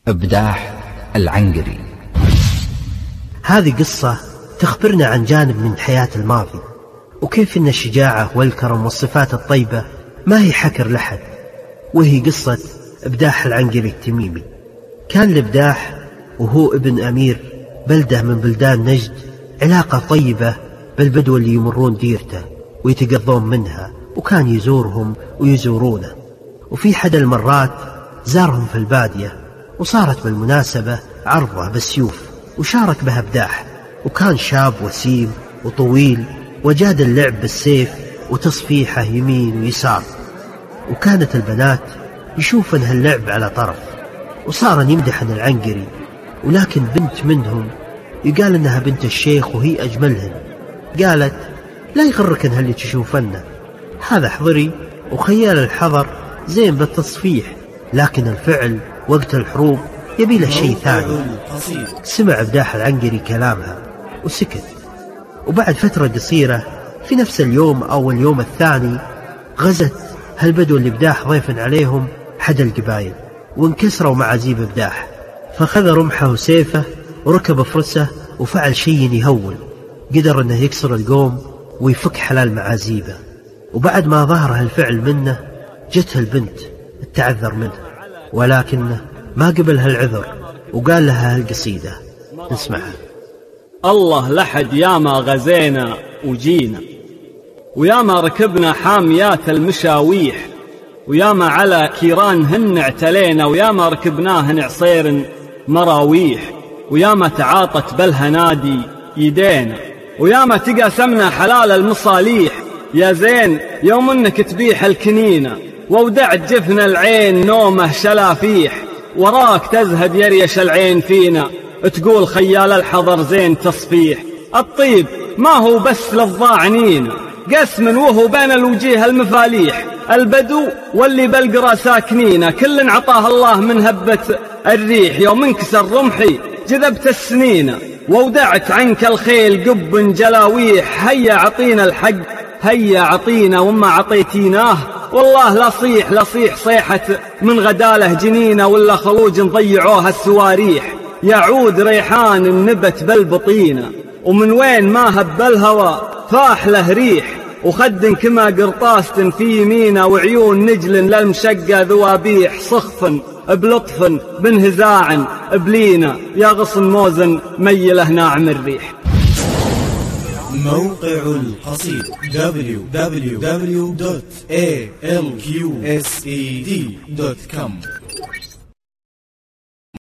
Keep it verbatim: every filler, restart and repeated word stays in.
إبداح العنقري. هذه قصة تخبرنا عن جانب من حياة الماضي، وكيف أن الشجاعة والكرم والصفات الطيبة ما هي حكر لحد. وهي قصة إبداح العنقري التميمي. كان الإبداح وهو ابن أمير بلدة من بلدان نجد علاقة طيبة بالبدو اللي يمرون ديرته ويتقضون منها، وكان يزورهم ويزورونه. وفي حد المرات زارهم في البادية، وصارت بالمناسبة عرضه بالسيوف وشارك بها إبداح. وكان شاب وسيم وطويل وجاد اللعب بالسيف وتصفيحه يمين ويسار. وكانت البنات يشوفن هاللعب على طرف، وصار يمدحن العنقري. ولكن بنت منهم يقال انها بنت الشيخ وهي اجملهن، قالت: لا يغركن هاللي تشوفنه، هذا حضري وخيال الحضر زين بالتصفيح، لكن الفعل وقت الحروب يبي له شيء ثاني. سمع إبداح العنقري كلامها وسكت. وبعد فترة قصيرة في نفس اليوم أو اليوم الثاني غزت هالبدو اللي إبداح ضيف عليهم حد القبائل، وانكسروا معازيب إبداح. فخذ رمحه وسيفه وركب فرسه وفعل شيء يهول، قدر انه يكسر القوم ويفك حلال معازيبه. وبعد ما ظهر هالفعل منه جت البنت التعذر منه، ولكنه ما قبل هالعذر وقال لها هالقصيدة، نسمعها. الله لحد ياما غزينا وجينا، وياما ركبنا حاميات المشاويح، وياما على كيرانهن اعتلينا، وياما ركبناهن عصير مراويح، وياما تعاطت بالهنادي يدينا، وياما تقاسمنا حلال المصاليح. يا زين يوم انك تبيح الكنينة، وودعت جفن العين نومه شلافيح، وراك تزهد يريش العين فينا، تقول خيال الحضر زين تصفيح. الطيب ما هو بس للضاعنين، قسم وهو بين الوجيه المفاليح. البدو واللي بالقرى ساكنين، كل عطاه الله من هبة الريح. يوم انكسر رمحي جذبت السنين، وودعت عنك الخيل قب جلاويح. هيا عطينا الحق، هيا عطينا وما عطيتيناه، والله لا صيح لا صيح صيحة من غداله جنينة، ولا خروج ضيعوها السواريح. يعود ريحان النبت بالبطينة، ومن وين ما هب الهوى فاح له ريح. وخد كما قرطاس في يمينه، وعيون نجل للمشقة ذوابيح. صخف بلطف بانهزاع بلينا، يا غصن موزن ميله ناعم الريح. موقع القصيد دبليو دبليو دبليو دوت إيه إل كيو إس إي دي دوت كوم